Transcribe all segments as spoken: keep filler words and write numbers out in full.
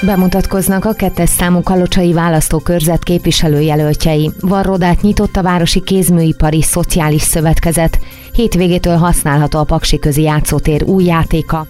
Bemutatkoznak a kettes számú kalocsai választókörzet képviselőjelöltjei. Varrodát nyitott a Városi Kézműipari Szociális Szövetkezet. Hétvégétől használható a Paksiközi játszótér új játéka.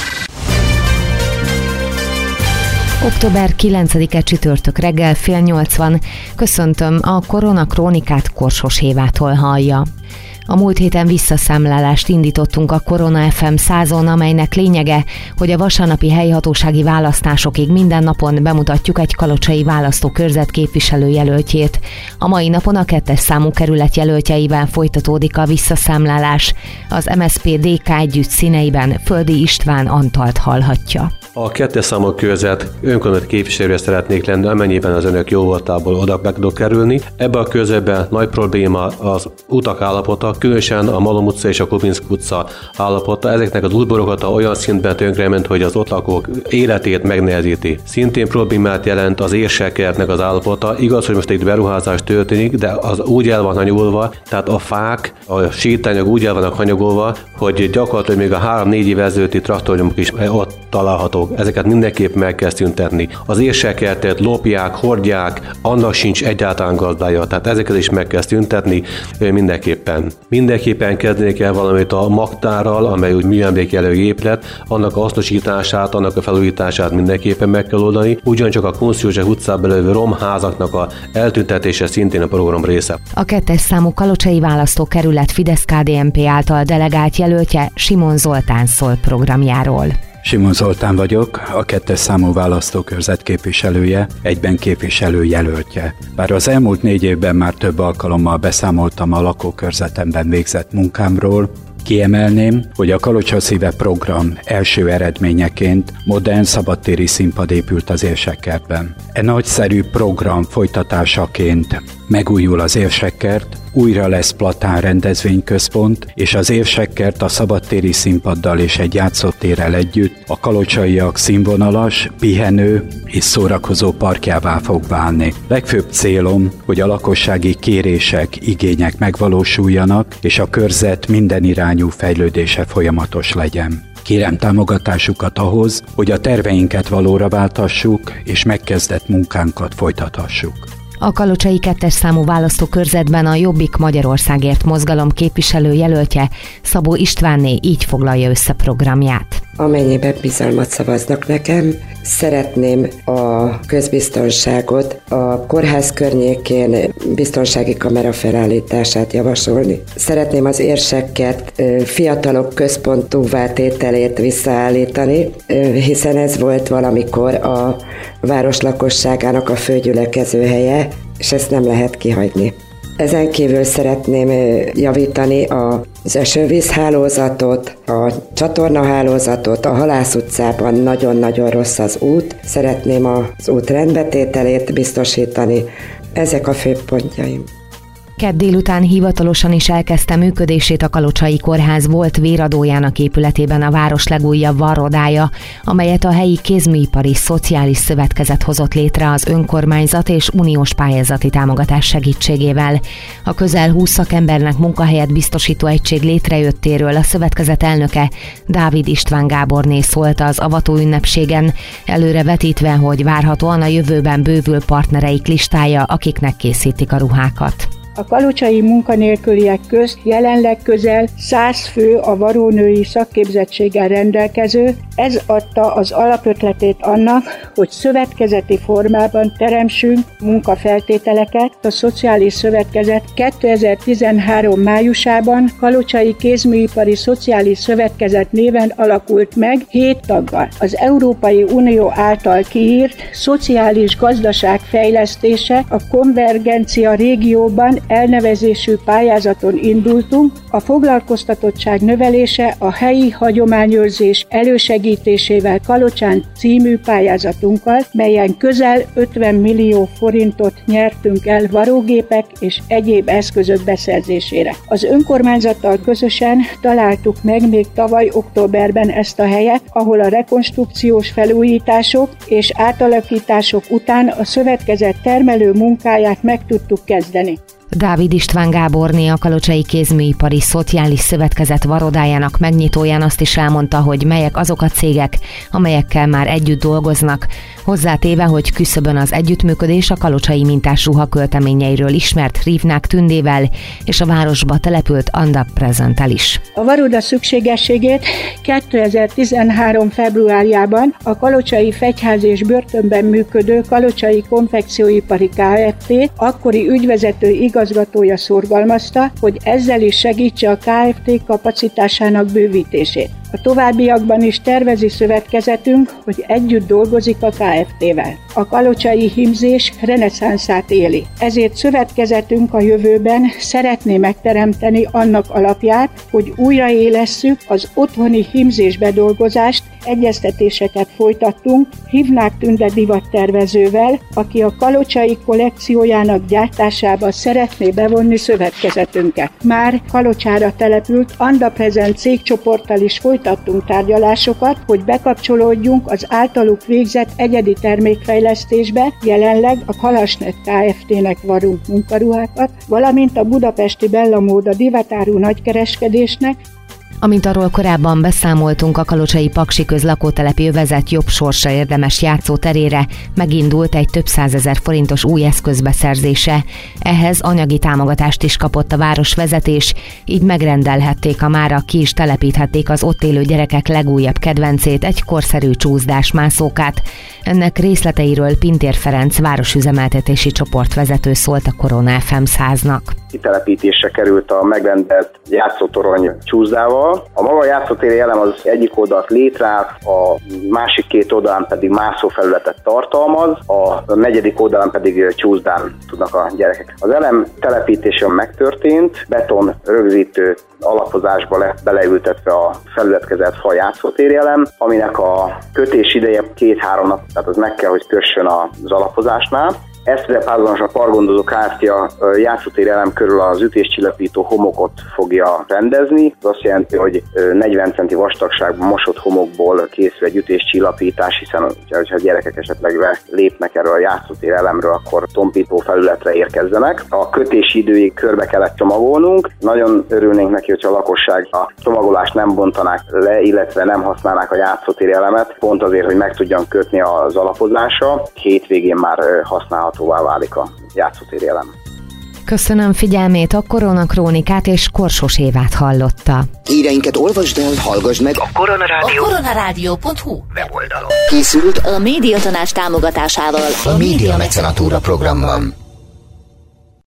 október kilencedike csütörtök reggel fél nyolc van. Köszöntöm, a Korona Krónikát Korsos Évától hallja. A múlt héten visszaszámlálást indítottunk a Korona ef em százon, amelynek lényege, hogy a vasárnapi helyhatósági választásokig minden napon bemutatjuk egy kalocsai választókörzet képviselőjelöltjét. A mai napon a kettes számú kerület jelöltjeivel folytatódik a visszaszámlálás. Az em es zé pé dé ká együtt színeiben Földi István Antalt hallhatja. A kettes számú körzet önkormányzati képviselője szeretnék lenni, amennyiben az önök jó voltából oda meg tudok kerülni. Ebben a körzetben nagy probléma az utak állapota, különösen a Malom utca és a Kubinszky utca állapota. Ezeknek az útborogata olyan szintben tönkrement, hogy az ott lakók életét megnehezíti. Szintén problémát jelent az érsekkertnek az állapota. Igaz, hogy most egy beruházás történik, de az úgy el van hanyagolva, tehát a fák, a sétányok úgy el vannak hanyagolva, hogy gyakorlatilag még a három-négy év ezelőtti traktornyomok is ott találhatók. Ezeket mindenképp meg kell szüntetni. Az érsekkertet lopják, hordják, annak sincs egyáltalán gazdája, tehát ezeket is meg kell szüntetni mindenképpen. Mindenképpen kezdeni kell valamit a magtárral, amely úgy műemlékjelölő épület, annak a hasznosítását, annak a felújítását mindenképpen meg kell oldani. Ugyancsak a Kunsz József utcában lévő romházaknak a eltüntetése szintén a program része. A kettes számú kalocsai választókerület Fidesz-ká dé en pé által delegált jelöltje Simon Zoltán szól programjáról. Simon Zoltán vagyok, a kettes számú választókörzet képviselője, egyben képviselő jelöltje. Bár az elmúlt négy évben már több alkalommal beszámoltam a lakókörzetemben végzett munkámról, kiemelném, hogy a Kalocsa Szíve program első eredményeként modern szabadtéri színpad épült az Érsekkertben. E nagyszerű program folytatásaként megújul az Érsekkert, újra lesz platán rendezvényközpont, és az Érsekkert a szabadtéri színpaddal és egy játszótérrel együtt a kalocsaiak színvonalas, pihenő és szórakozó parkjává fog válni. Legfőbb célom, hogy a lakossági kérések, igények megvalósuljanak, és a körzet minden irányú fejlődése folyamatos legyen. Kérem támogatásukat ahhoz, hogy a terveinket valóra váltassuk, és megkezdett munkánkat folytathassuk. A kalocsai kettes számú választókörzetben a Jobbik Magyarországért mozgalom képviselő jelöltje Szabó Istvánné így foglalja össze programját. Amennyiben bizalmat szavaznak nekem, szeretném a közbiztonságot, a kórház környékén biztonsági kamera felállítását javasolni. Szeretném az Érsekkert fiatalok központúvá tételét visszaállítani, hiszen ez volt valamikor a város lakosságának a főgyülekező helye, és ezt nem lehet kihagyni. Ezen kívül szeretném javítani az esővízhálózatot, a csatornahálózatot, a Halász utcában nagyon-nagyon rossz az út, szeretném az út rendbetételét biztosítani. Ezek a fő pontjaim. Kedd délután hivatalosan is elkezdte működését a Kalocsai Kórház volt véradójának épületében a város legújabb varrodája, amelyet a helyi Kézműipari Szociális Szövetkezet hozott létre az önkormányzat és uniós pályázati támogatás segítségével. A közel húsz szakembernek munkahelyet biztosító egység létrejöttéről a szövetkezet elnöke Dávid István Gáborné szólt az avató ünnepségen, előre vetítve, hogy várhatóan a jövőben bővül partnereik listája, akiknek készítik a ruhákat. A kalocsai munkanélküliek közt jelenleg közel száz fő a varónői szakképzettséggel rendelkező, ez adta az alapötletét annak, hogy szövetkezeti formában teremtsünk munkafeltételeket. A Szociális Szövetkezet kétezer-tizenhárom májusában Kalocsai Kézműipari Szociális Szövetkezet néven alakult meg hét taggal. Az Európai Unió által kiírt szociális gazdaság fejlesztése a konvergencia régióban elnevezésű pályázaton indultunk, a foglalkoztatottság növelése a helyi hagyományőrzés elősegítésével Kalocsán című pályázatunkkal, melyen közel ötven millió forintot nyertünk el varógépek és egyéb eszközök beszerzésére. Az önkormányzattal közösen találtuk meg még tavaly októberben ezt a helyet, ahol a rekonstrukciós felújítások és átalakítások után a szövetkezet termelő munkáját meg tudtuk kezdeni. Dávid István Gáborné, a Kalocsai Kézműipari Szociális Szövetkezet varodájának megnyitóján azt is elmondta, hogy melyek azok a cégek, amelyekkel már együtt dolgoznak, hozzátéve, hogy küszöbön az együttműködés a kalocsai mintás ruha költeményeiről ismert Rívnák Tündével és a városba települt Anda Presenttel is. A varoda szükségességét kétezer-tizenhárom februárjában a Kalocsai Fegyház és Börtönben működő Kalocsai Konfekcióipari Kft. Akkori ügyvezető igazgatója szorgalmazta, hogy ezzel is segítse a Kft. Kapacitásának bővítését. A továbbiakban is tervezi szövetkezetünk, hogy együtt dolgozik a Kft-vel. A kalocsai hímzés reneszánszát éli. Ezért szövetkezetünk a jövőben szeretné megteremteni annak alapját, hogy újraélesszük az otthoni hímzés bedolgozást, egyeztetéseket folytattunk Rívnák Tünde divattervezővel, aki a kalocsai kollekciójának gyártásába szeretné bevonni szövetkezetünket. Már Kalocsára települt Anda Present cégcsoporttal is folytattunk tárgyalásokat, hogy bekapcsolódjunk az általuk végzett egyedi termékfejlesztésbe, jelenleg a Kalasnet Kft-nek varunk munkaruhákat, valamint a budapesti Bella Móda divatáru nagykereskedésnek. Amint arról korábban beszámoltunk, a kalocsai Paksi közlakótelepi övezet jobb sorsra érdemes játszóterére megindult egy több százezer forintos új eszköz beszerzése. Ehhez anyagi támogatást is kapott a városvezetés, így megrendelhették a mára, ki is telepíthették az ott élő gyerekek legújabb kedvencét, egy korszerű csúszdás mászókát. Ennek részleteiről Pintér Ferenc városüzemeltetési csoportvezető szólt a Korona ef em száznak. Kitelepítésre került a megrendelt játszótorony csúszdával. A maga játszótéri elem az egyik oldalt létrát, a másik két oldalán pedig mászófelületet tartalmaz, a negyedik oldalán pedig csúszdán tudnak a gyerekek. Az elem telepítése megtörtént, beton rögzítő alapozásba lett beleültetve a felületkezelt fa játszótéri elem, aminek a kötés ideje két-három nap, tehát az meg kell, hogy kössön az alapozásnál. Ezt párhuzamosan a Pargondozó Kft. A játszótéri elem körül az ütéscsillapító homokot fogja rendezni. Ez azt jelenti, hogy negyven centi vastagságban mosott homokból készül egy ütéscsillapítás, hiszen ha a gyerekek esetleg lépnek erről a játszótéri elemről, akkor tompító felületre érkezzenek. A kötési időig körbe kellett csomagolnunk. Nagyon örülnénk neki, hogyha a lakosság a csomagolást nem bontanák le, illetve nem használnák a játszótéri elemet, pont azért, hogy meg tudjan kötni az alapozása. Hétvégén már használhatóvá válik a játszótéri elem. Köszönöm figyelmét, a Korona Krónikát és Korsos Évát hallotta. Híreinket olvasd el, hallgassd meg a Koronarádió. A koronarádió pont hu weboldalon. Készült a Médiatanács támogatásával a Média Mecenatúra programban.